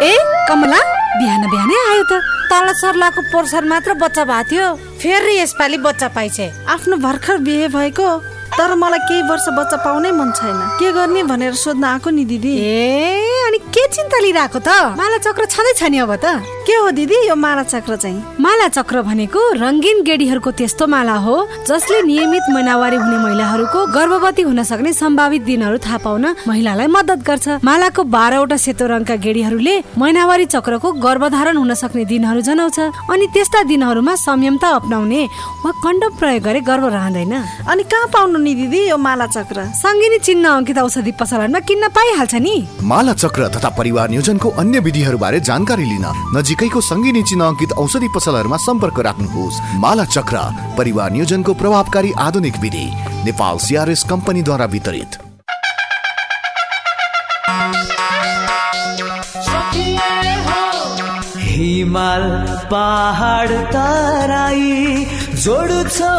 ए कमला, बिहान बिहानै आयो त। तल सर्लाको पोर्सन मात्र बच्चा भएको थियो, फेरि यसपालि बच्चा पाइछे। आफ्नो भर्खर बिहे भएको, तर मलाई केही वर्ष बच्चा पाउनै मन छैन। के गर्ने भनेर सोध्न आएको नि दिदी। ए अनि के चिन्ता लिइरहेको त? माला चक्र छँदै छ नि अब त। के हो दिदी यो माला चक्र चाहिँ? माला चक्र भनेको रंगीन गेडीहरूको त्यस्तो माला हो जसले नियमित महिनावारी हुने महिलाहरूको गर्भवती हुन सक्ने सम्भावित दिनहरू थाहा पाउन महिलालाई मद्दत गर्छ। मालाको 12वटा सेतो रङका गेडीहरूले महिनावारी चक्रको गर्भधारण हुन सक्ने दिनहरू जनाउँछ। अनि त्यस्ता दिनहरूमा संयमता अपनाउने वा कन्डम प्रयोग गरे गर्भ रहँदैन। अनि कहाँ पाउनु नि दिदी यो माला चक्र? सङ्गिनी चिन्ह अंकित औषधि पसलहरूमा किन्न पाइहाल्छ नि। माला चक्र तथा परिवार नियोजनको अन्य विधिहरूबारे जानकारी लिन नजिकैको सङ्गिनी चिन्ह अंकित औषधि पसलहरूमा सम्पर्क राख्नुहोस्। माला चक्र परिवार नियोजनको प्रभावकारी आधुनिक विधि, नेपाल CRS कम्पनीद्वारा वितरित। हिमाल पहाड तराई जोड्छौ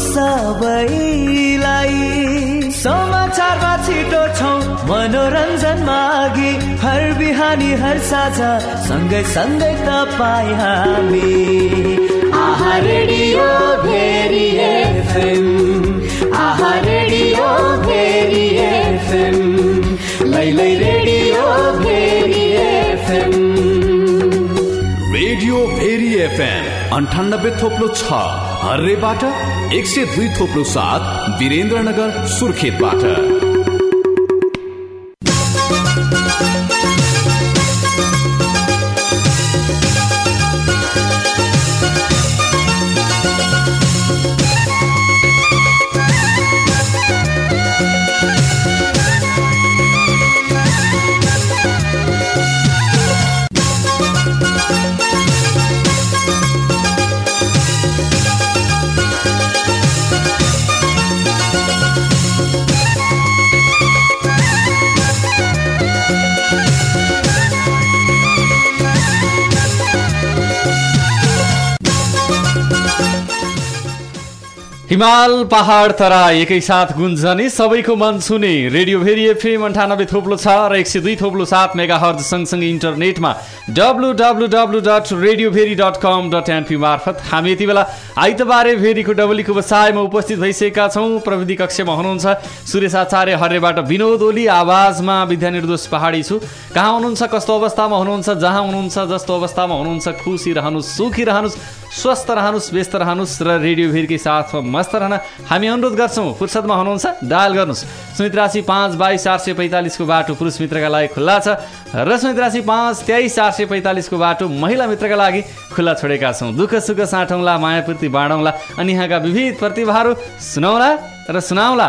सबैलाई, समाचारमा छिटो छौ मनोरञ्जन मागी, हर बिहानी हर साझा सँगै सँगै तपाईँ हामी। Aaha radio Bheri FM, Aaha radio Bheri FM, लैलै radio Bheri FM। Radio Bheri FM 98.6 हर्रेबाट, 102.7 वीरेन्द्रनगर सुर्खेतबाट। हिमाल पहाड तराई एकैसाथ गुन्जने, सबैको मन छुने रेडियो भेरी FM 98.6 र 102.7 मेगाहर्ज सँगसँगै इन्टरनेटमा www.radioveri.com.np मार्फत हामी यति बेला आइतबारे भेरीको डबलीको बसाइमा उपस्थित भइसकेका छौँ। प्रविधि कक्षमा हुनुहुन्छ सुरेश आचार्य, हर्रेबाट विनोद ओली, आवाजमा विद्या निर्दोष पहाडी छु। कहाँ हुनुहुन्छ, कस्तो अवस्थामा हुनुहुन्छ, जहाँ हुनुहुन्छ, जस्तो अवस्थामा हुनुहुन्छ, खुसी रहनुहोस्, सुखी रहनुहोस्, स्वस्थ रहनुहोस्, व्यस्त रहनुहोस् र रेडियो भेरीकै साथमा मस्त रहन हामी अनुरोध गर्छौँ। फुर्सदमा हुनुहुन्छ डायल गर्नुहोस् 083 522 445 को बाटो पुरुष मित्रका लागि खुल्ला छ र 083 523 445 को बाटो महिला मित्रका लागि खुल्ला छोडेका छौँ। दुःख सुख साटौँला, मायापूर्ति बाँडौँला अनि यहाँका विविध प्रतिभाहरू सुनाउला र सुनाउला।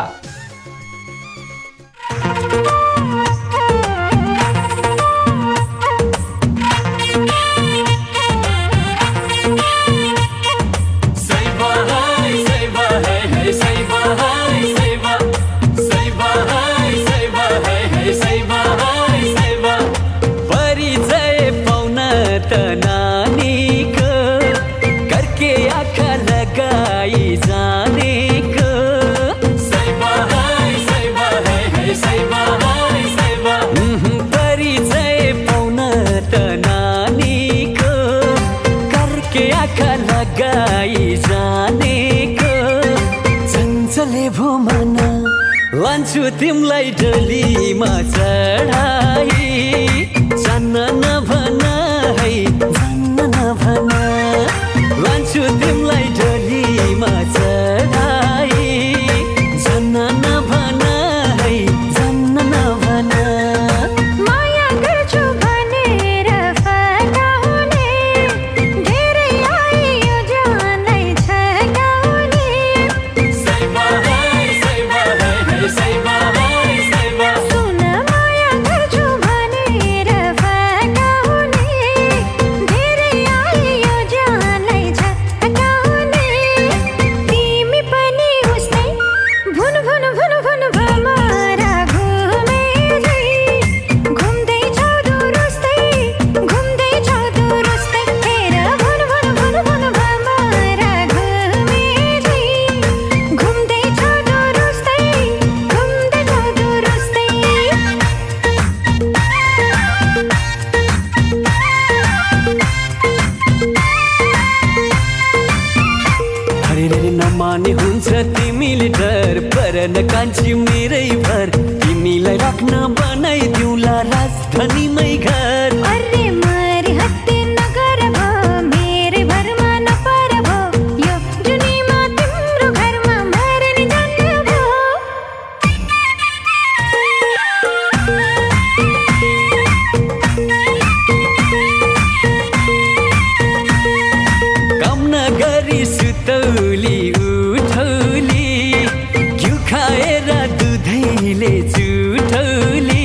लान्छु तिमलाई डोलीमा चढाई, जान्न नभन है, जान्न नभन। लान्छु तिमलाई डोलीमा चढाई, जान्न नभन है, जान्न नभन। माया गर्छु भनेर फकाउने, धेरै आयो जानै छकाउने। सुन माया गर्छु राजधानीमै घर अरे मरि हत्ते नगर भो मेरे भरमा नपर भो यो जुनीमा तिम्रो घरमा मर्ने जान्न भो काम नगरी सुतौली उठौली घिउ खाएर दुधैले चुठौली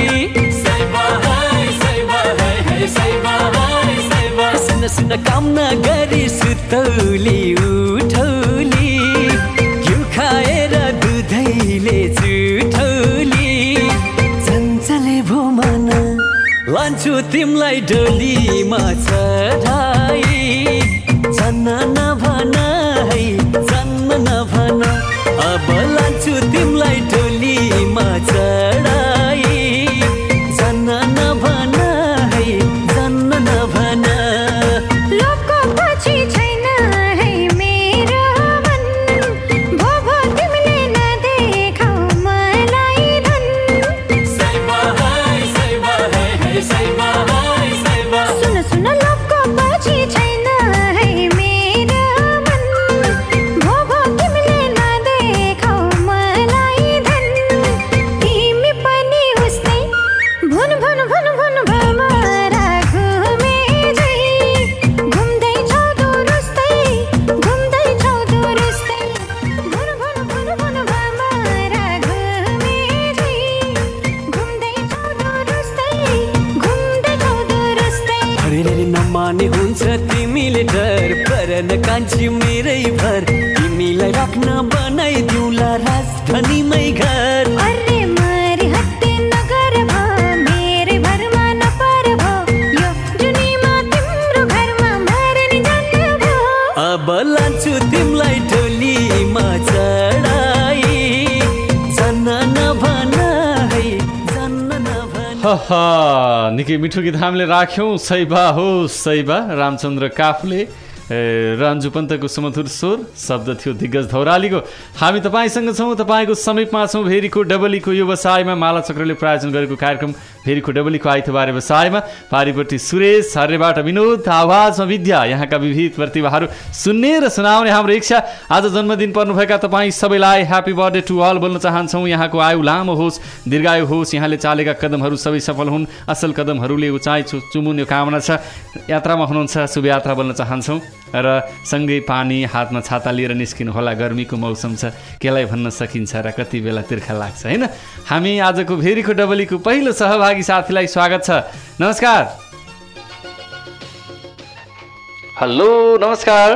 सुन सुन काम नगरी सुतौली उठौली घिउ खाएर दुधैले चुठौली चञ्चले भो मन लान्छु तिमलाई डोलीमा चढाई जन्न नभन है जन्न नभन अब लान्छु तिमलाई डोलीमा चढाई जन्न नभन है जन्न नभन लोकको पछि छैन है मेरो मन भो भो तिमीले नदेखाउ मलाई धन सुन सुन लोकको पछि छैन है मेरो मन भो भो तिमीले नदेखाउ मलाई धन तिमी पनि उस्तै भुन भुन भुन भुन भमरा घुमे झै घुम्दै छौ दुरुस्तै घुम्दै छौ दुरुस्तै भुन भुन भुन भुन भमरा घुमे झै घुम्दै छौ दुरुस्तै घुम्दै छौ दुरुस्तै अरे नमाने हुन्छ तिमीले डर पर नकान्छी मेरै भर तिमीलाई राख्न बनाइदिउँला राजधानीमै घर अरे मरि हत्ते नगर भो मेरे भरमा नपर भो यो जुनीमा तिम्रो घरमा मर्ने जान्न भो अब लान्छु तिमलाई डोलीमा चढाई जन्न नभन है जन्न नभन निकै मिठो गीत हामीले राख्यौँ सैबा हो सैबा रामचन्द्र काफले रन्जु पन्तको सुमधुर स्वर शब्द थियो दिग्गज धौरालीको। हामी तपाईँसँग छौँ, तपाईँको समीपमा छौँ। भेरीको डबलीको व्यवसायमा माला चक्रले प्रायोजन गरेको कार्यक्रम भेरीको डबलीको आइतबार व्यवसायमा पारिपट्टि सुरेश, हर्रेबाट विनोद, आवाजमा विद्या, यहाँका विविध प्रतिभाहरू सुन्ने र सुनाउने हाम्रो इच्छा। आज जन्मदिन पर्नुभएका तपाईँ सबैलाई ह्याप्पी बर्थडे टु अल बोल्न चाहन्छौँ। यहाँको आयु लामो होस्, दीर्घायु होस्, यहाँले चालेका कदमहरू सबै सफल हुन्, असल कदमहरूले उचाइ चुमुन्ने कामना छ। यात्रामा हुनुहुन्छ, शुभ यात्रा बोल्न चाहन्छौँ। र सँगै पानी हातमा छाता लिएर निस्किनु होला, गर्मीको मौसम छ, केलाई भन्न सकिन्छ र कति बेला तिर्खा लाग्छ हैन। हामी आजको भेरीको डबलीको पहिलो सहभागी साथीलाई स्वागत छ। नमस्कार। हेलो नमस्कार।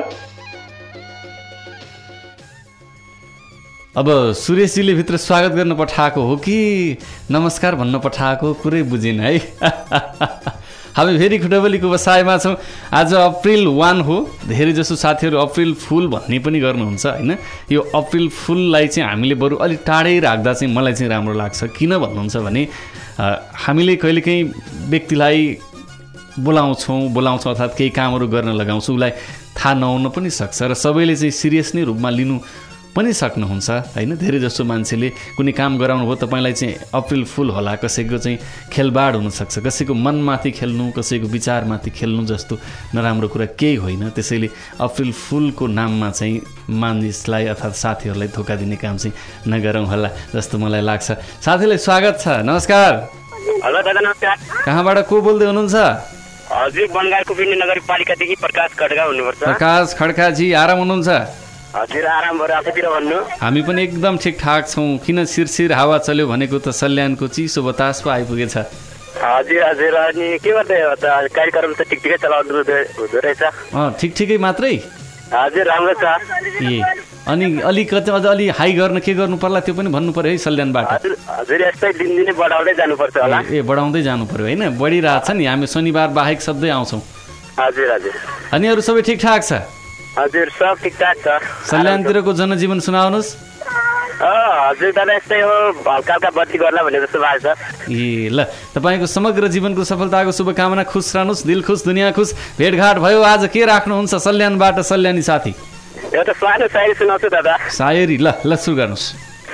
अब सुरेशजीले भित्र स्वागत गर्न पठाएको हो कि नमस्कार भन्न पठाएको कुरै बुझिन है। हामी भेरीको डबलीको व्यवसायमा छौँ। आज अप्रिल 1 हो। धेरै जसो साथीहरू अप्रिल फुल भन्ने पनि गर्नुहुन्छ हैन। यो अप्रिल फुललाई चाहिँ हामीले बरु अलिक टाढै राख्दा चाहिँ मलाई चाहिँ राम्रो लाग्छ। किन भन्नुहुन्छ भने हामीले कहिलेकाहीँ व्यक्तिलाई बोलाउँछौँ अर्थात् केही कामहरू गर्न लगाउँछौँ, उसलाई थाहा नहुन पनि सक्छ र सबैले चाहिँ सिरियस नै रूपमा लिनु पनि सक्नुहुन्छ हैन। धेरै जसो मान्छेले कुनै काम गराउनु भयो तपाईँलाई चाहिँ अप्रिल फुल होला, कसैको चाहिँ खेलबाड हुनसक्छ, कसैको मनमाथि खेल्नु, कसैको विचारमाथि खेल्नु जस्तो नराम्रो कुरा केही होइन। त्यसैले अप्रिल फुलको नाममा चाहिँ मानिसलाई अर्थात् साथीहरूलाई धोका दिने काम चाहिँ नगरौँ होला जस्तो मलाई लाग्छ। साथीलाई स्वागत छ। नमस्कार। हेलो दादा नमस्कार। कहाँबाट को बोल्दै हुनुहुन्छ? हजुर बनगारको पिण्डी नगरपालिकादेखि प्रकाश खड्का हुनुपर्छ। प्रकाश खड्काजी आराम हुनुहुन्छ? हजुर आराम भएर आफूतिर भन्नु। हामी पनि एकदम ठिकठाक छौँ। किन शिरशिर हावा चल्यो भनेको त सल्यानको चिसो बतास पो आइपुगेछ। हजुर हजुर अनि के गर्दै हो त? कार्यक्रम त ठिक ठिकै चलाउनु हुँदो रहेछ। ठिकै मात्रै? हजुर राम्रो छ। ए अनि अलिकति अझ अलि हाई गर्न के गर्नु पर्ला त्यो पनि भन्नु पर्यो है सल्यानबाट। हजुर यस्तै दिनदिनै बढाउँदै जानुपर्छ होला। ए बढाउँदै जानु पर्यो होइन, बढिरहेछ नि। हामी शनिबार बाहेक सधैँ आउँछौँ। हजुर हजुर। अनि अरू सबै ठिकठाक छ? हजुर सब ठिकठाक छ। सल्यानतिरको जनजीवन सुनाउनुहोस्। हजुर दादा यस्तै हो, हल्का हल्का बत्ती गर्ला भन्ने जस्तो भएको छ। ए ल, तपाईँको समग्र जीवनको सफलताको शुभकामना। खुस रहनुहोस्, दिल खुस दुनियाँ खुस। भेटघाट भयो। आज के राख्नुहुन्छ सल्यानबाट सल्यानी साथी? एउटा सानो सायरी सुनाउँछु दादा। सायरी ल सुरु गर्नुहोस्।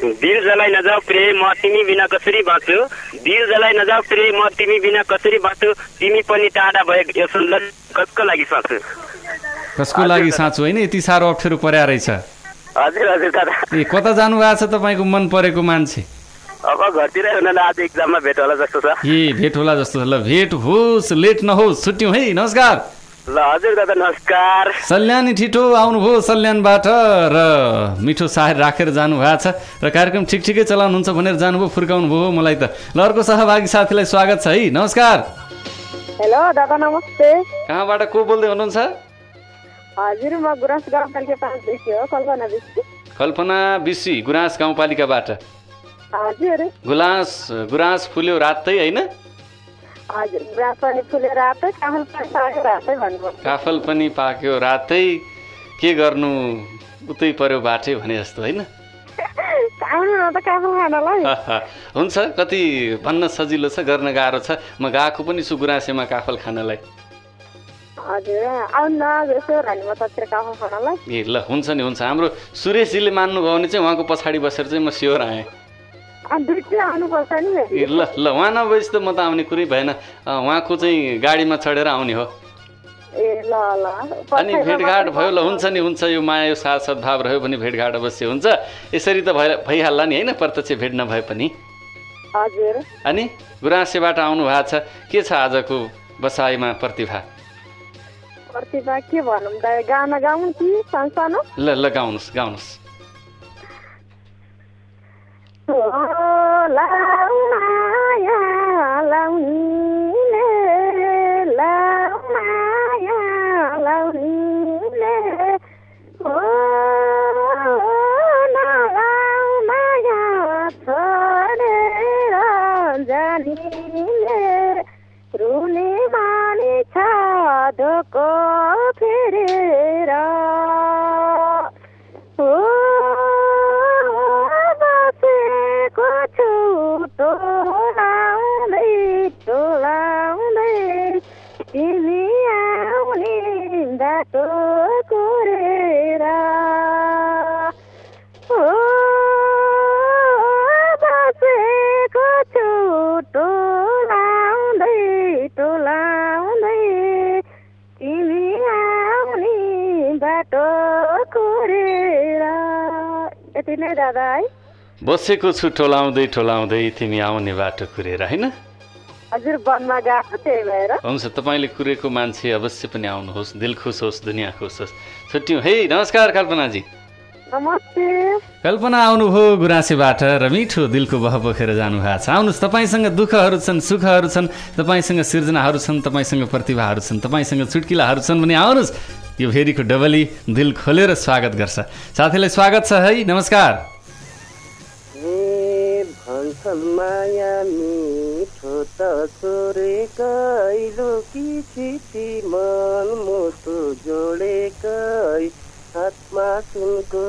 दिल जलाई नजाऊ प्रेम म तिमी बिना कसरी बाँच्छु दिल जलाई नजाऊ प्रेम म तिमी बिना कसरी बाँच्छु तिमी पनि टाढा भए यो सुन्दर कसको लागि साँच्छु कसको लागि साँच्छु होइन यति साह्रो अप्ठ्यारो पर्या रहेछ हजुर हजुर दादा ए कता जानु भएको छ तपाईँको मन परेको मान्छे अब घरतिरै हुन आज एक्जाममा भेट होला जस्तो छ ए भेट होला जस्तो छ ल भेट होस् लेट नहोस् छुट्यौँ है नमस्कार ल हजुर दादा नमस्कार सल्यानी ठिटो आउनुभयो सल्यानबाट र मिठो साहेब राखेर जानुभएको छ र कार्यक्रम ठिकै चलाउनुहुन्छ भनेर जानुभयो फुर्काउनु भयो मलाई त ल अर्को सहभागी साथीलाई स्वागत छ है नमस्कार हेलो दादा नमस्ते कहाँबाट को बोल्दै हुनुहुन्छ हजुर म गुराँस गाउँपालिका 5 देखि हो कल्पना बिसी गुराँस गाउँपालिकाबाट हजुर गुराँस फुल्यो रातै होइन हजुर गुराँस पनि फुल्यो रातै काफल पनि पाक्यो रातै भन्नुभयो काफल पनि पाक्यो रातै के गर्नु उतै पर्यो बाटै भने जस्तो होइन हुन्छ कति भन्न सजिलो छ गर्न गाह्रो छ म गएको पनि छु गुराँसेमा काफल खानलाई ए ल हुन्छ नि हुन्छ हाम्रो सुरेशजीले मान्नुभयो भने चाहिँ उहाँको पछाडि बसेर चाहिँ म स्योर आएँ ए ल ल उहाँ नभएपछि त म त आउने कुरै भएन उहाँको चाहिँ गाडीमा चढेर आउने हो अनि भेटघाट भयो ल हुन्छ नि हुन्छ यो माया यो साथ सद्भाव रह्यो भने भेटघाट अवश्य हुन्छ यसरी त भइहाल्ला नि होइन प्रत्यक्ष भेट नभए पनि अनि गुराँसेबाट आउनु भएको छ के छ आजको बसाइमा प्रतिभा के भनौँ त गाना गाउँ कि सानो ल ल गाउनुहोस् रुने माने छ धोको फेरेर बसेको छु टोलाउँदै तिमी आउने बाटो कोरेर बसेको छु टोलाउँदै तिमी आउने बाटो कोरेर यति नै दादा है बसेको छु टोलाउँदै तिमी आउने बाटो कुरेर होइन हजुर वनमा गएको त्यही भएर हुन्छ तपाईँले कुरेको मान्छे अवश्य पनि आउनुहोस् दिल खुस होस् दुनियाँ खुस होस् छुट्यौँ है नमस्कार कल्पनाजी नमस्ते कल्पना आउनुभयो गुराँसेबाट र मिठो दिलको बह बोकेर जानुभएको छ आउनुहोस् तपाईँसँग दुःखहरू छन् सुखहरू छन् तपाईँसँग सिर्जनाहरू छन् तपाईँसँग प्रतिभाहरू छन् तपाईँसँग चुट्किलाहरू छन् भने आउनुहोस् यो भेरीको डबली दिल खोलेर स्वागत गर्छ साथीलाई स्वागत छ है नमस्कार माया मिठो त चोरेकै लोकी छिटी मन मोटो जोडेकै हातमा सुनको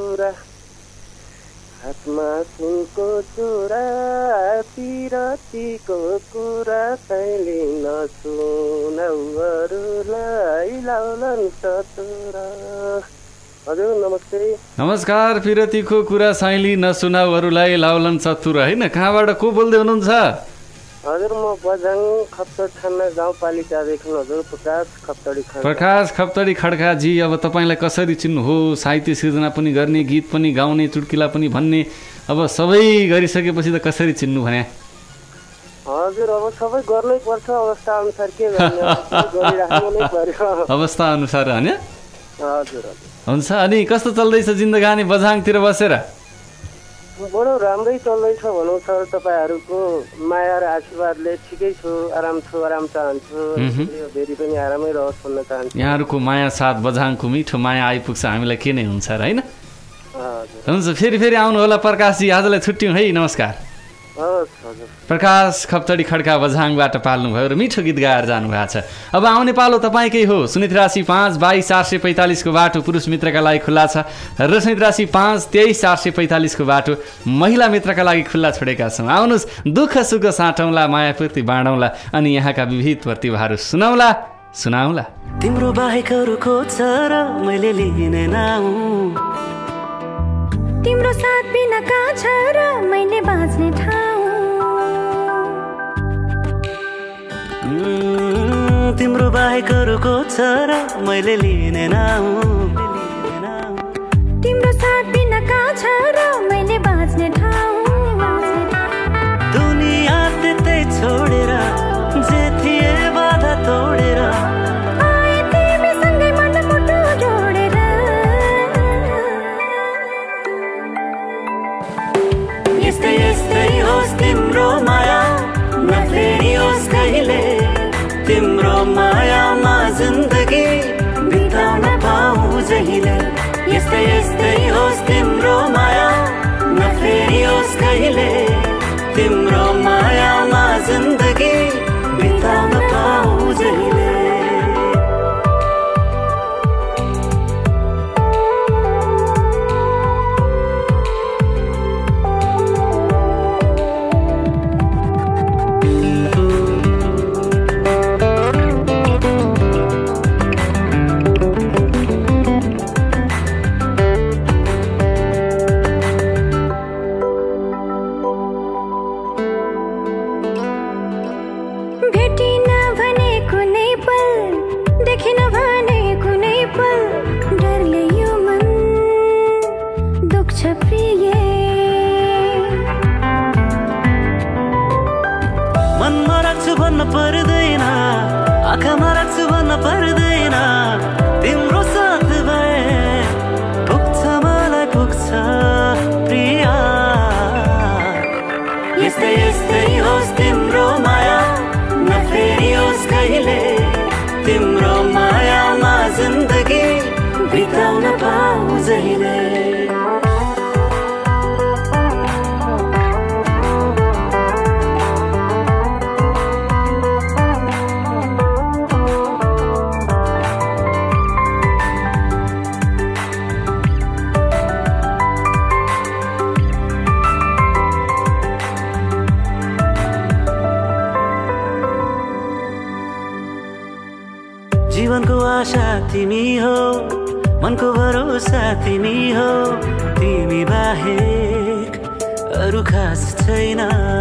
चुरा पिरतीको कुरा तैँले नसुनाउ अरूलाई लाउलन सतुरा हजुर नमस्ते नमस्कार पिरतीको कुरा साइली नसुनाउ अरूलाई लाउलन चतुर होइन कहाँबाट को बोल्दै हुनुहुन्छ हजुर म बझाङ खप्तडी खाना गाउँपालिकादेखि हजुर प्रकाश खप्तडी खड्काजी अब तपाईँलाई कसरी चिन्नु हो साहित्य सिर्जना पनि गर्ने गीत पनि गाउने चुट्किला पनि भन्ने अब सबै गरिसकेपछि त कसरी चिन्नु भने हजुर अब सबै गर्नै पर्छ अवस्था अनुसार के गर्ने अवस्था अनुसार होइन हजुर हुन्छ अनि कस्तो चल्दैछ जिन्दगानी बझाङतिर बसेर बडो राम्रै चल्दैछ भनौँ सर तपाईँहरूको माया र आशीर्वादले ठिकै छु आराम चाहन्छु भेरी पनि आरामै रहोस् भन्न चाहन्छु यहाँहरूको माया साथ बझाङको मिठो माया आइपुग्छ हामीलाई के नै हुन्छ र होइन हुन्छ फेरि आउनु होला प्रकाशजी आजलाई छुट्यौँ है नमस्कार प्रकाश खप्तडी खड्का बझाङबाट पाल्नुभयो र मिठो गीत गाएर जानुभएको छ अब आउने पालो तपाईँकै हो सुनित राशि 5 22 445 को बाटो पुरुष मित्रका लागि खुल्ला छ र सुनित राशि 5 23 445 को बाटो महिला मित्रका लागि खुल्ला छोडेका छौँ आउनुहोस् दुःख सुख साटौँला मायापूर्ति बाँडौँला अनि यहाँका विविध प्रतिभाहरू सुनाउला तिम्रो बाहेक अरू खोज्छ र मैले लिने नाउ तिम्रो साथ बिना कहाँ छ र मैले बाँच्ने ठाउँ तिम्रो बाहेक अरूको छ र मैले लिने नाउँ तिम्रो साथ बिना कहाँ छ र मैले बाँच्ने ठाउँ दुनिया त्यतै छोडेर जे थिए बाधा तोडेर आए तिमीसँगै मन मुटु जोडेर यस्तै यस्तै होस् तिम्रो माया नफेरियोस् कहिले तिम्रो मायामा जिन्दगी बिताउन पाऊँ जहिले यस्तै यस्तै होस् तिम्रो माया नफेरियोस् कहिले तिम्रो मायामा जिन्दगी बिताउन पाऊँ जहिले पर्दैन आँखामा राख्छु भन्न पर्दैन तिम्रो साथ भए पुग्छ मलाई पुग्छ प्रिया यस्तै यस्तै होस् तिम्रो माया नफेरियोस् कहिले तिम्रो मायामा जिन्दगी बिताउन पाऊँ जहिले जीवनको आशा तिमी हो मनको भरोसा तिमी हो तिमी बाहेक अरू खास छैन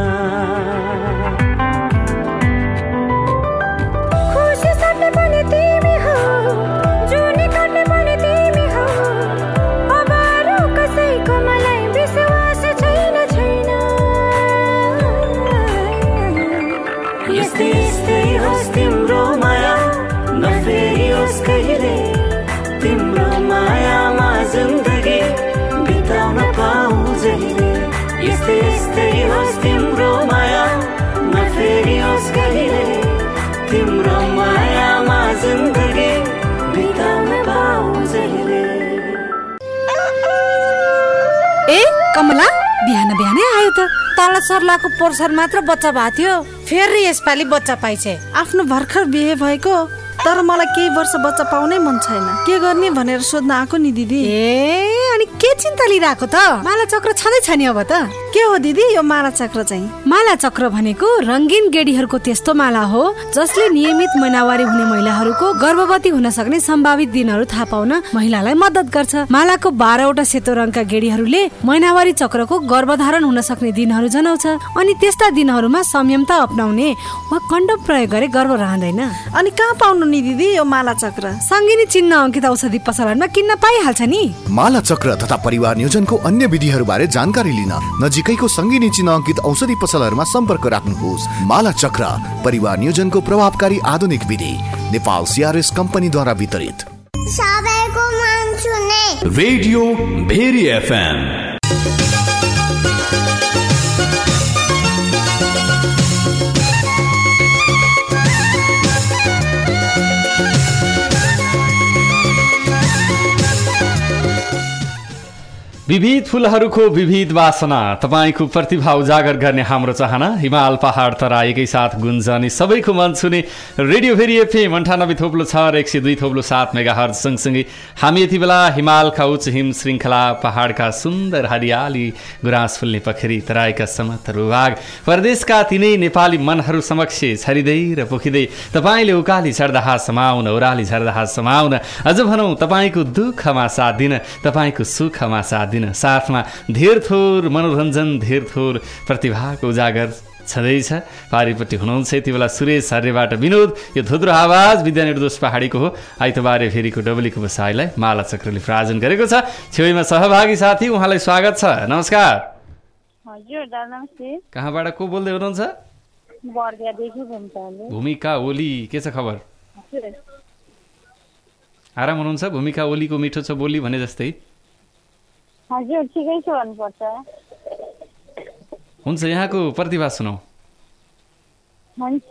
खुसी साट्ने पनि तिमी हो जुनी काट्ने पनि तिमी हो अब अरू कसैको मलाई विश्वास छैन छैन यस्तै यस्तै होस् तिम्रो माया नफेरियोस् कहिले तिम्रो मायामा जिन्दगी बिताउन पाऊँ जहिले यस्तै यस्तै होस् तिम्रो माया नफेरियोस् कहिले तिम्रो मायामा जिन्दगी बिताउन पाऊँ जहिले ए कमला बिहान बिहानै आयो त तल सर्लाको पोर्सन मात्र बच्चा भएको थियो फेरि यसपालि बच्चा पाइछे आफ्नो भर्खर बिहे भएको तर मलाई केही वर्ष बच्चा पाउनै मन छैन के गर्ने भनेर सोध्न आएको नि दिदी ए अनि के चिन्ता लिइरहेको त माला चक्र छँदैछ नि अब त के हो दिदी यो माला चक्र चाहिँ माला चक्र भनेको रंगीन गेडीहरूको त्यस्तो माला हो जसले नियमित महिनावारी हुने महिलाहरूको गर्भवती हुन सक्ने सम्भावित दिनहरू थाहा पाउन महिलालाई मद्दत गर्छ मालाको 12वटा सेतो रङका गेडीहरूले महिनावारी चक्रको गर्भधारण हुन सक्ने दिनहरू जनाउँछ अनि त्यस्ता दिनहरूमा संयमता अपनाउने वा कन्डम प्रयोग गरे गर्भ रहँदैन अनि कहाँ पाउनु नि दिदी यो माला चक्र सङ्गिनी चिन्ह अंकित औषधि पसलमा किन्न पाइहाल्छ नि माला चक्र तथा परिवार नियोजनको अन्य विधिहरूबारे जानकारी लिन नजिकैको सङ्गिनी चिन्ह अंकित औषधि पसलहरूमा सम्पर्क राख्नुहोस् माला चक्र परिवार नियोजनको प्रभावकारी आधुनिक विधि नेपाल सीआरएस कम्पनीद्वारा वितरित सबैको मन सुने रेडियो भेरी एफएम विविध फुलहरूको विविध वासना तपाईको प्रतिभा उजागर गर्ने हाम्रो चाहना हिमाल पहाड तरा एकै साथ गुन्जने सबैको मन छुने रेडियो भेरी एफएम 98.6 र 102.7 मेगाहर्ज सँगसँगै हामी यति बेला हिमालका उच्च हिम श्रृङ्खला पहाडका सुन्दर हरियाली गुराँस फुल्ने पखेरी तराईका समतल भूभाग प्रदेशका तिनै नेपाली मनहरू समक्ष छरिँदै र पोखिँदै तपाईँले उकाली झर्दाहा समाउन ओराली झर्दाहा समाउन अझ भनौँ तपाईँको दुःखमा साथ दिन तपाईँको सुखमा साथ दिन साथमा धेर थोर मनोरञ्जन धेर थोर प्रतिभाको उजागर छँदैछ। पारिपट्टि हुनुहुन्छ यति बेला सुरेश हर्रेबाट विनोद। यो धुद्रो आवाज विद्यानिर्दोष पहाडीको हो। आइतबारे फेरिको डबलीको बसाइलाई माला चक्रले प्रायोजन गरेको छ। छेउमा सहभागी साथी उहाँलाई स्वागत छ। नमस्कार। हजुर नमस्ते। कहाँबाट को बोल्दै हुनुहुन्छ? भूमिका ओली, के छ खबर? आराम हुनुहुन्छ? भूमिका ओलीको मिठो छ बोली भने जस्तै। हजुर ठिकै छ भन्नुपर्छ। हुन्छ, यहाँको प्रतिभा सुनाऊ। हुन्छ।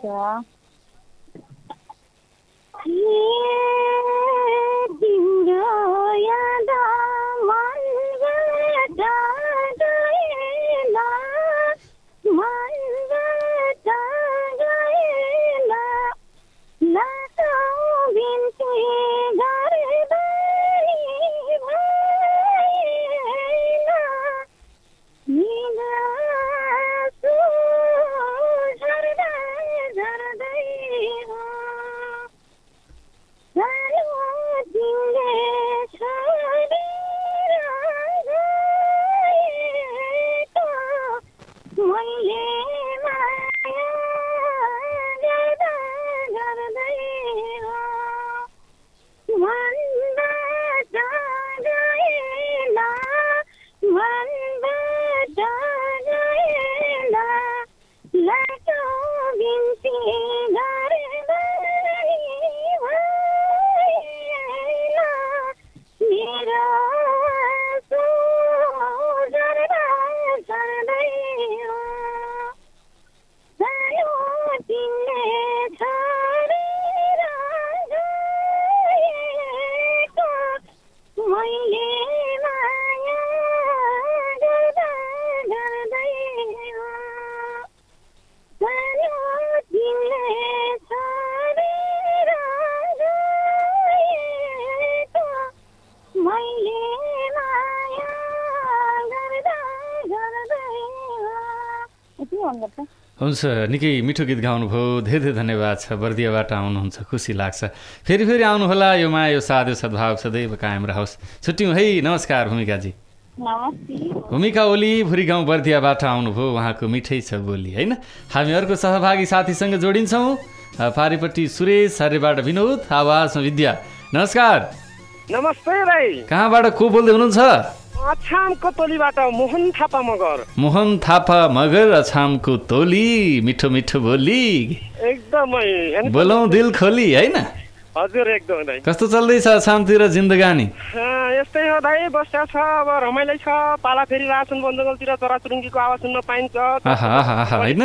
हुन्छ, निकै मिठो गीत गाउनुभयो। धेरै धेरै धन्यवाद छ। बर्दियाबाट आउनुहुन्छ, खुसी लाग्छ। फेरि आउनुहोला। यो माया यो साथ यो सद्भाव सदैव कायम रहोस्। छुट्यौँ है। नमस्कार भूमिकाजी। भूमिका ओली भुरी गाउँ बर्दियाबाट आउनुभयो। उहाँको मिठै छ बोली, होइन? हामी अर्को सहभागी साथीसँग जोडिन्छौँ। पारिपट्टि सुरेश हर्रेबाट विनोद, आवाजमा विद्या। नमस्कार। नमस्ते राई। कहाँबाट को बोल्दै हुनुहुन्छ? अछामको तोलीबाट मोहन थापा मगर। मोहन थापा मगर, अछामको तोली, मिठो मिठो बोली एकदमै बोलौँ दिल खोली, होइन? हजुर एकदमै। कस्तो चल्दैछ अछामतिर जिन्दगानी? यस्तै हो दाइ, बस्या छ। अब रमाइलो छ। पाला फेरि रासन बन्दगलतिर चराचुरुङ्गीको आवाज सुन्न पाइन्छ, होइन?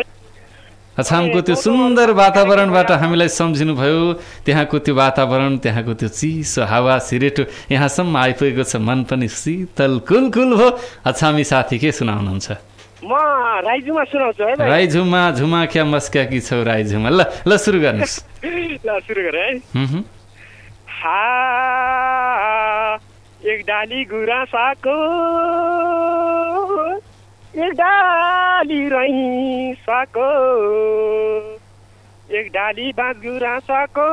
अछामको त्यो सुन्दर वातावरणबाट हामीलाई सम्झिनु भयो। त्यहाँको त्यो वातावरण, त्यहाँको त्यो चिसो हावा सिरेटो यहाँसम्म आइपुगेको छ। मन पनि शीतल कुलकुल हो। अछामी साथी के सुनाउनुहुन्छ? म राइजुमा सुनाउँछु है। राइजुमा झुमा क्या मस्क्या कि छौ राइजुमा। ल सुरु गर्नुहोस्। ल सुरु गरे है। एक डाली गुराँसको, एक डाली रैँसाको, एक डाली बाँस गुराँसको,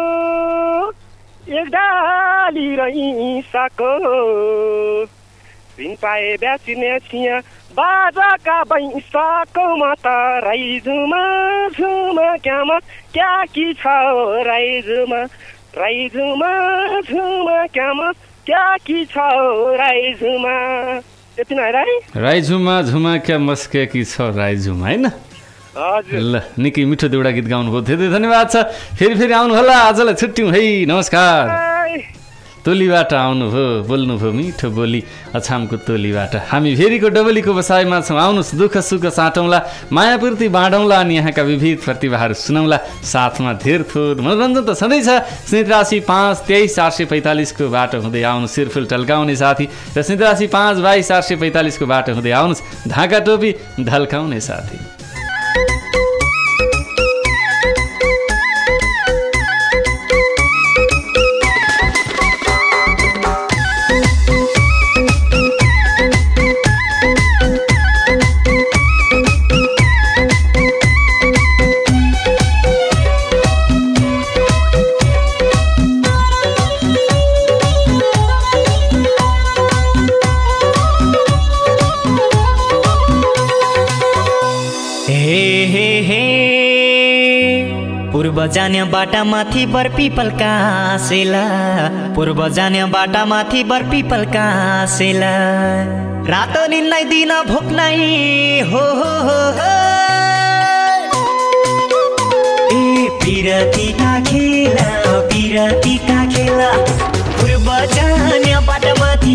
एक डाली रैँसाको, बिन पाए ब्यासिने छिया बाजाका बैंसाको माता राइजुमा झुमा क्या कि छ राइजुमा, राइजुमा झुमा क्या कि छ राइजुमा। यति नै राई। राइजुमा झुमा क्या मस्के कि छ राइजुमा, होइन? ल निकै मिठो देउडा गीत गाउनुभयो। धेरै धन्यवाद छ। फेरि आउनुहोला। आजलाई छुट्यौँ है। नमस्कार। तोलीबाट आउनुभयो, बोल्नुभयो मिठो बोली अछामको तोलीबाट। हामी फेरिको डबलीको बसाइमा छौँ। आउनुहोस्, दुःख सुख साटौँला, मायापूर्ति बाँडौँला अनि यहाँका विविध प्रतिभाहरू सुनौँला। साथमा धेर थोर मनोरञ्जन त छँदैछ। स्नित राशि 5 23 445 को बाटो हुँदै आउनु सिरफिल टल्काउने साथी र स्नित राशि 5 22 445 को बाटो हुँदै आउनुहोस् ढाका टोपी ढल्काउने साथी। पूर्व जाने बाटा माथि बर पिपल कासेला पूर्व जाने बाटा माथि बर पिपल कासेला रात निन्नै दिन भोक्नै हो ए बिरती का खेला पूर्व जाने बाटा माथि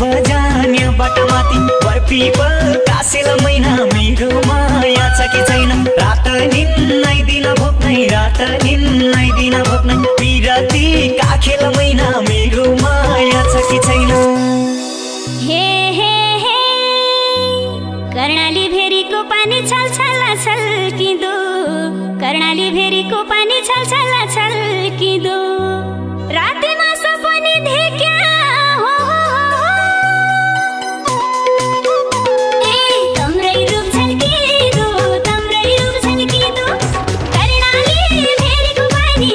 बर पिपल कासेला मैना मेरो माया छ कि छैन रात निन्नै दिन भोक्नै बिरती काखेल मैना मेरो माया छ कि छैन हे हे हे कर्णाली भेरीको पानी छलछला छल्किँदो कर्णाली भेरीको पानी छलछला छल्किँदो रातिमा सपनी देख्या हो ए तम्रै रूप छल्किँदो कर्णाली भेरीको पानी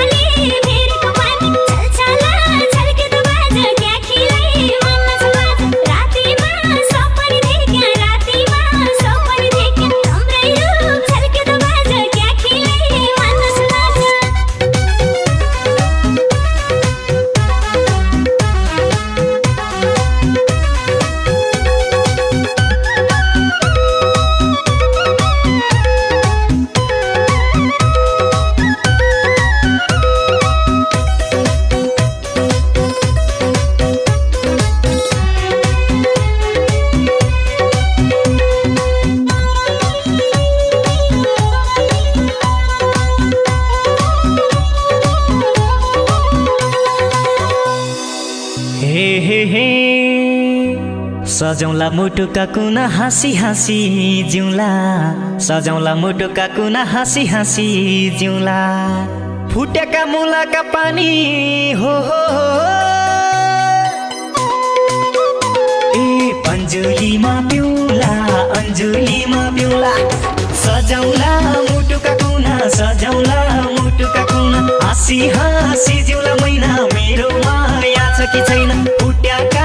छलछला छल्किँदो बाज क्या खिलै मन छ रातिमा सपनी देख्या तम्रै रूप छल्किँदो बाज क्या खिलै मन छ सजौला मुटुका कुना हाँसी हाँसी जिउँला सजौला मुटुका कुना हाँसी हाँसी जिउँला फुटेका मुलाका पानी हो ए अन्जुलीमा पिउला सजौला मुटुका कुना हाँसी हाँसी जिउँला मैना मेरो माया छ कि छैन फुट्याका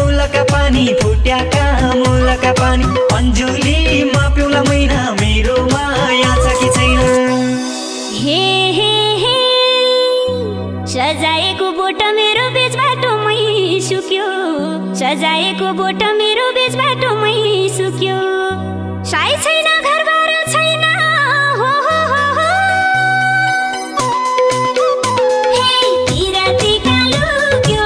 मुलका पानी अन्जुलीमा पिउला मैना मेरो माया छ कि छैन हे हे हे सजाएको बोट मेरो बीच बाटोमै सुक्यो साई छैन घरबार छैन हो हे बिराती कालुक्यो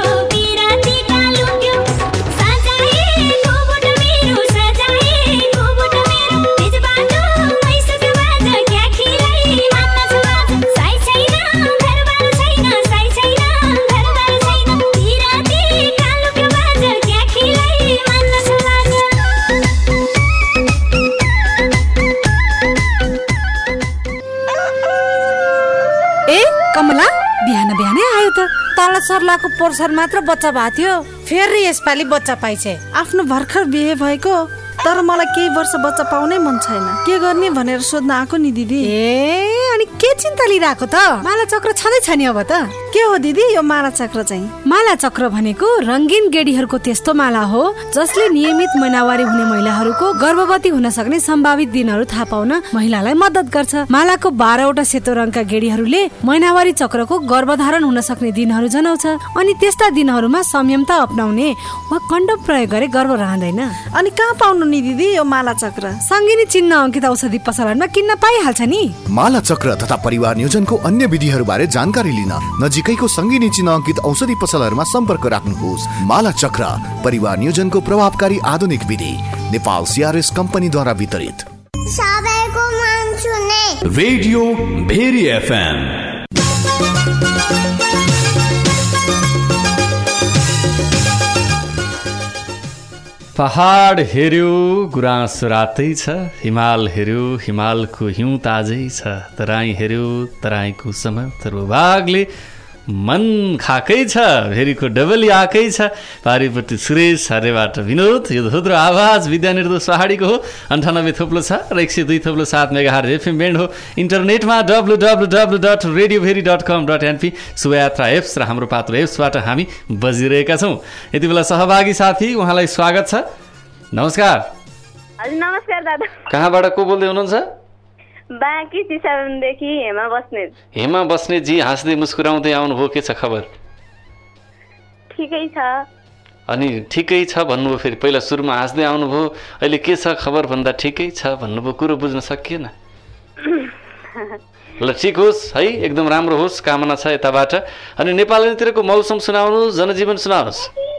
सजाएको बोट मेरो बीच बाटोमै सुक्यो बाज क्या खिलै मन छ साई छैन घरबार छैन बिराती कालुक्यो बाज क्या खिलै मन छ ए कमला बिहानै आयो त तल सर्लाको पोर्सन मात्र बच्चा भएको थियो फेरि यसपालि बच्चा पाइछे आफ्नो भर्खर बिहे भएको तर मलाई केही वर्ष बच्चा पाउनै मन छैन के गर्ने भनेर सोध्न आएको नि दिदी ए अनि के चिन्ता लिइराको त माला चक्र छँदैछ नि अब त के हो दिदी यो माला चक्र चाहिँ माला चक्र भनेको रंगीन गेडीहरूको त्यस्तो माला हो जसले नियमित महिनावारी हुने महिलाहरूको गर्भवती हुन सक्ने सम्भावित दिनहरू थाहा पाउन महिलालाई मद्दत गर्छ मालाको 12 वटा सेतो रङका गेडीहरूले महिनावारी चक्रको गर्भधारण हुन सक्ने दिनहरू जनाउँछ अनि त्यस्ता दिनहरूमा संयमता अपनाउने वा कन्डम प्रयोग गरे गर्भ रहँदैन अनि कहाँ पाउनु नि दिदी यो माला चक्र सङ्गिनी चिन्ह अंकित औषधि पसलमा किन्न पाइहाल्छ नि माला चक्र तथा परिवार नियोजनको अन्य विधिहरू बारे जानकारी लिन नजिकैको सङ्गिनी चिन्ह अंकित औषधि पसलहरूमा सम्पर्क राख्नुहोस् माला चक्र परिवार नियोजनको प्रभावकारी आधुनिक विधि नेपाल CRS कम्पनीद्वारा वितरित सबैको मन छुने रेडियो भेरी FM पहाड हेर्यो गुराँस रातै छ हिमाल हेर्यो हिमालको हिउँ ताजै छ तराई हेर्यो तराईको समय तरुभागले मन खाकै छ भेरीको डबली आकै छ पारिपट्टि सुरेश हरेबाट विनोद यो धुद्रो आवाज विद्यानिर्दोष पहाडीको हो 98.6 र 102.7 मेगाहर्ज FM ब्यान्ड हो इन्टरनेटमा www.radioveri.com.np शुभयात्रा एप्स र हाम्रो पात्र एप्सबाट हामी बजिरहेका छौँ यति बेला सहभागी साथी उहाँलाई स्वागत छ नमस्कार हजुर नमस्कार दादा कहाँबाट को बोल्दै हुनुहुन्छ बाँकी चिसादेखि हेमा बस्नेत। हेमा बस्नेतजी हाँस्दै मुस्कुराउँदै आउनुभयो, के छ खबर? ठिकै छ। अनि ठिकै छ भन्नुभयो, फेरि पहिला सुरुमा हाँस्दै आउनुभयो, अहिले के छ खबर भन्दा ठिकै छ भन्नुभयो, कुरो बुझ्न सकिएन। ल ठिक होस् है, एकदम राम्रो होस् कामना छ यताबाट। अनि नेपालतिरको मौसम सुनाउनुहोस्, जनजीवन सुनाउनुहोस्।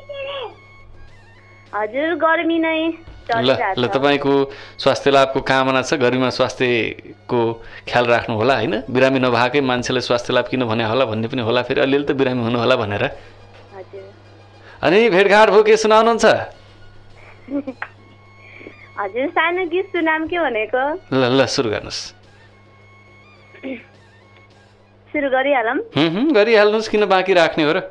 हजुर गर्मी नै ल तपाईँको स्वास्थ्य लाभको कामना छ। गर्मीमा स्वास्थ्यको ख्याल राख्नु होला होइन। बिरामी नभएकै मान्छेलाई स्वास्थ्य लाभ किन भने होला भन्ने पनि होला, फेरि अलिअलि त बिरामी हुनु होला भनेर। अनि भेटघाट भयो, के सुनाउनुहुन्छ? हजुर सानो गीत सुनाम के भनेको। ल सुरु गर्नुहोस्। सुरु गरिहालौँ? गरिहाल्नुहोस्, किन बाँकी राख्ने हो र।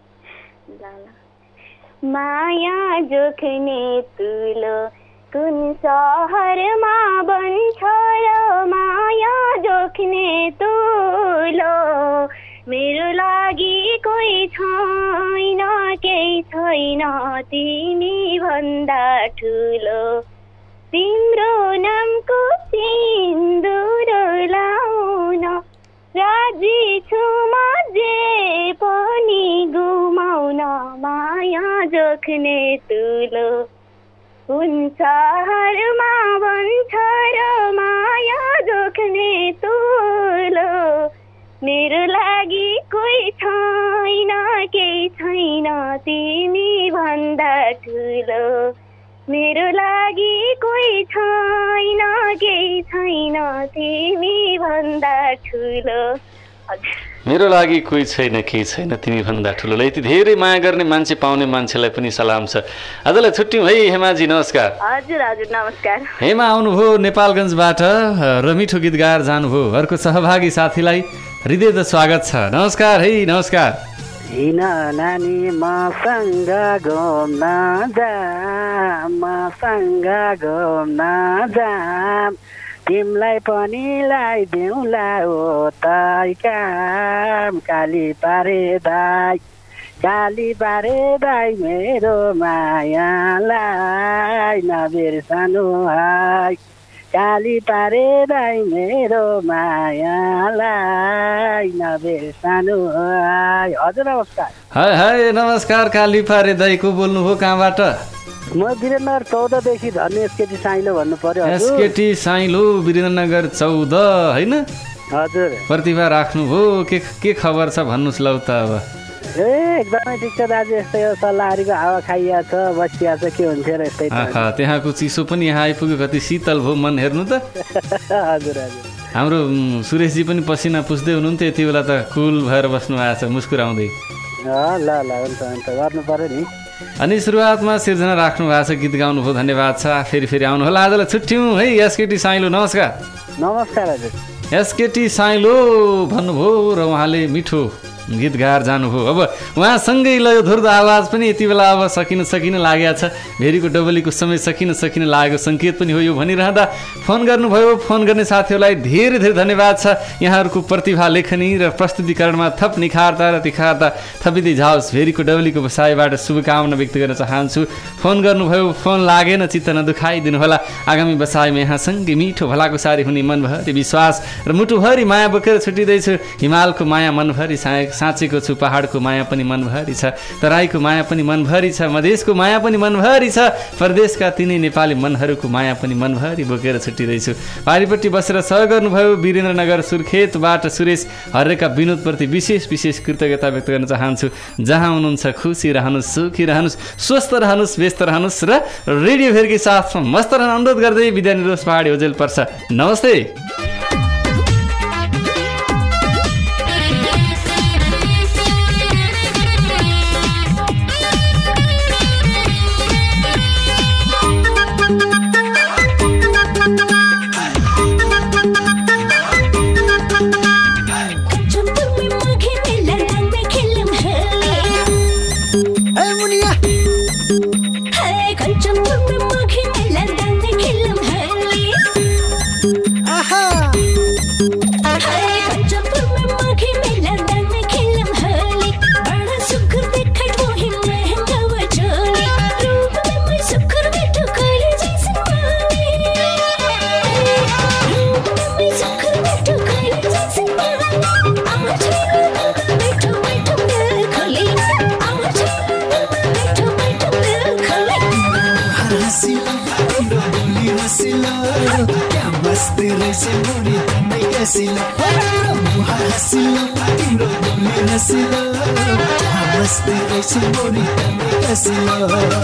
माया जोख्ने तुलो कुन सहरमा बन्छ र माया जोख्ने तुलो मेरो लागि कोही छैन केही छैन तिमी भन्दा ठुलो तिम्रो नामको सिन्दुर लाउन राजी छु म जे पनि गुमाउन माया जोख्ने तुलो कुन सहरमा बन्छ र माया जोख्ने तुलो मेरो लागि कोही छैन केही छैन तिमी भन्दा ठुलो मेरो लागि कोही छैन केही छैन तिमी भन्दा ठुलो। मेरो लागि कोही छैन केही छैन तिमी भन्दा ठुलो। यति धेरै माया गर्ने मान्छे पाउने मान्छेलाई पनि सलाम छ। आजलाई छुट्यौँ है हेमाजी, नमस्कार। हजुर हजुर नमस्कार। हेमा आउनुभयो नेपालगञ्जबाट र मिठो गीत गाएर जानुभयो। अर्को सहभागी साथीलाई हृदय स्वागत छ। नमस्कार है, नमस्कार। हिन नानी मसँग घुम्न जाम मसँग घुम्न जाम तिमलाई पनि ल्याइदिउँला ओ तै काम काली पारे दाई मेरो मायालाई नबिर्सनु है काली पारे दाई मेरो मायालाई नबिर्सनु है। हजुर नमस्कार। हाय नमस्कार। काली पारे दाई को बोल्नुभयो, कहाँबाट? म वीरेन्द्रनगर 14 देखि धन्य एसकेटी साइलो भन्नु पर्यो। एसकेटी साइलो वीरेन्द्रनगर 14 हैन? हजुर। प्रतिभा राख्नुभयो, के खबर छ भन्नुस् ल त अब। एकदमै ठिक छ दाजु, यस्तै हो सल्लाहरीको हावा खाइया छ बसिया छ, के हुन्छ र यस्तै। त्यहाँको चिसो पनि यहाँ आइपुग्यो, कति शीतल भयो मन हेर्नु त। हजुर। हाम्रो सुरेशजी पनि पसिना पुस्दै हुनुहुन्थ्यो यति बेला त, कुल भएर बस्नु भएको छ मुस्कुराउँदै। ल हुन्छ गर्नु पर्यो नि। अनि सुरुवातमा सिर्जना राख्नु भएको छ, गीत गाउनुभयो, धन्यवाद छ। फेरि आउनु होला। आजलाई छुट्यौँ है एसकेटी साइलो, नमस्कार। नमस्कार हजुर। एसकेटी साइलो भन्नुभयो र उहाँले मिठो गीत गाएर जानुभयो। अब उहाँसँगै लयो धुर्द आवाज पनि यति बेला अब सकिन लागेको छ। भेरीको डबलीको समय सकिन लागेको सङ्केत पनि हो यो भनिरहँदा फोन गर्नुभयो। फोन गर्ने साथीहरूलाई धेरै धेरै धन्यवाद छ। यहाँहरूको प्रतिभा लेखनी र प्रस्तुतिकरणमा थप निखारता र तिखारता थपिँदै जाओस्। भेरीको डबलीको बसाइबाट शुभकामना व्यक्त गर्न चाहन्छु। फोन गर्नुभयो, फोन लागेन, चित्त नदुखाइदिनु होला। आगामी बसाइमा यहाँसँगै मिठो भलाको सारी हुने मनभरि विश्वास र मुटुभरि माया बोकेर छुटिँदैछु। हिमालको माया मनभरि साँचेको छु, पहाडको माया पनि मनभरि छ, तराईको माया पनि मनभरि छ, मधेसको माया पनि मनभरि छ, परदेशका तिनै नेपाली मनहरूको माया पनि मनभरि बोकेर छुटिँदैछु। पारिपट्टि बसेर सह गर्नुभयो वीरेन्द्रनगर सुर्खेतबाट सुरेश हरेका विनोदप्रति विशेष कृतज्ञता व्यक्त गर्न चाहन्छु। जहाँ हुनुहुन्छ खुसी रहनुहोस्, सुखी रहनुहोस्, स्वस्थ रहनुहोस्, व्यस्त रहनुहोस् र रेडियो भेरकै साथमा मस्त रहन अनुरोध गर्दै बिदा निरोस्। पहाडी ओजेल पर्छ। नमस्ते। Aha! कसिलो मुहार हसिलो तिम्रो बोली रसिलो बस्दै रहेछ मोरी तमे कसिलो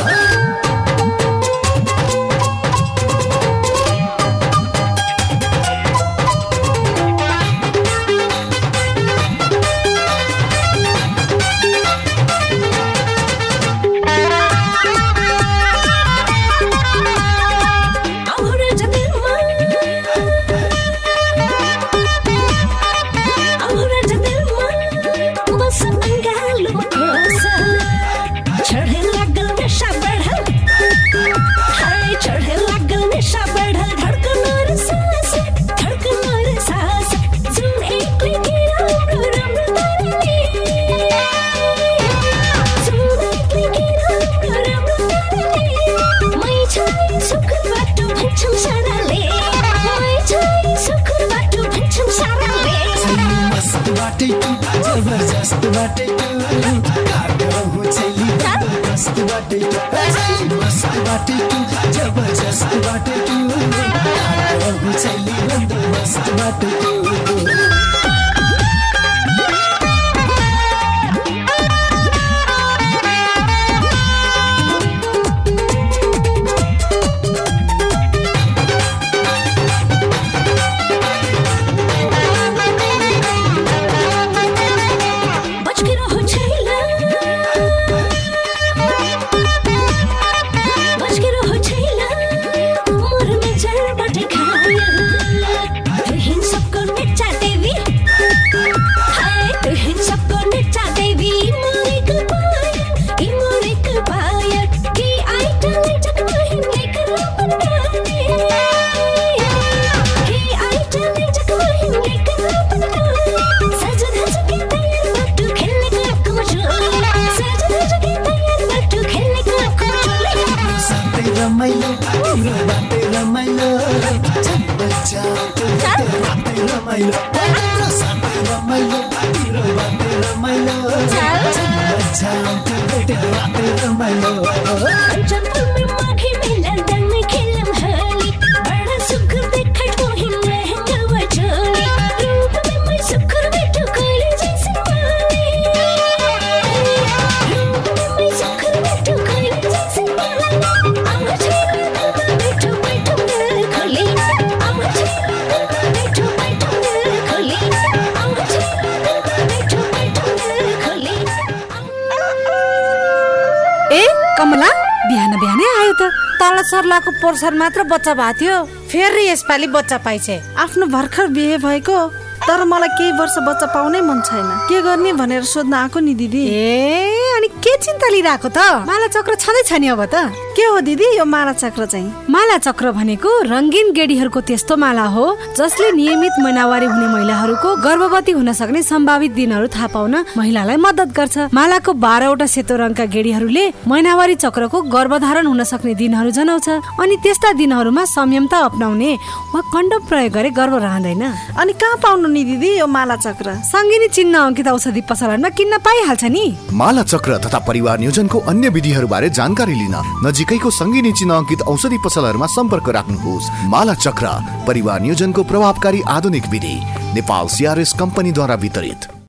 जबरदस्त बाटे मस्त बाटे मस्त बाटे जबरदस्त बाटे मस्त बाटे कमला बिहान बिहानै आयो त तल सर्लाको पोर्सन मात्र बच्चा भएको थियो फेरि यसपालि बच्चा पाइछे आफ्नो भर्खर बिहे भएको तर मलाई केही वर्ष बच्चा पाउनै मन छैन के गर्ने भनेर सोध्न आएको नि दिदी अनि के चिन्ता लिइराको त माला चक्र छँदै छ नि अब त के हो दिदी यो माला चक्र चाहिँ माला चक्र भनेको रंगीन गेडीहरूको त्यस्तो माला हो जसले नियमित महिनावारी हुने महिलाहरूको गर्भवती हुन सक्ने सम्भावित दिनहरू थाहा पाउन महिलालाई मद्दत गर्छ मालाको 12 वटा सेतो रङका गेडीहरूले महिनावारी चक्रको गर्भधारण हुन सक्ने दिनहरू जनाउँछ अनि त्यस्ता दिनहरूमा संयमता अपनाउने वा कन्डोम प्रयोग गरे गर्भ रहँदैन अनि कहाँ पाउनु नि दिदी यो माला चक्र संगिनी चिन्ह अंकित औषधि पसलमा किन्न पाइहाल्छ नि माला चक्र तथा परिवार नियोजनको अन्य विधिहरूबारे जानकारी लिन नजिकैको संगिनी चिन्ह अंकित औषधि पसलहरूमा सम्पर्क राख्नुहोस् माला चक्र परिवार नियोजनको प्रभावकारी आधुनिक विधि नेपाल CRS कम्पनीद्वारा वितरित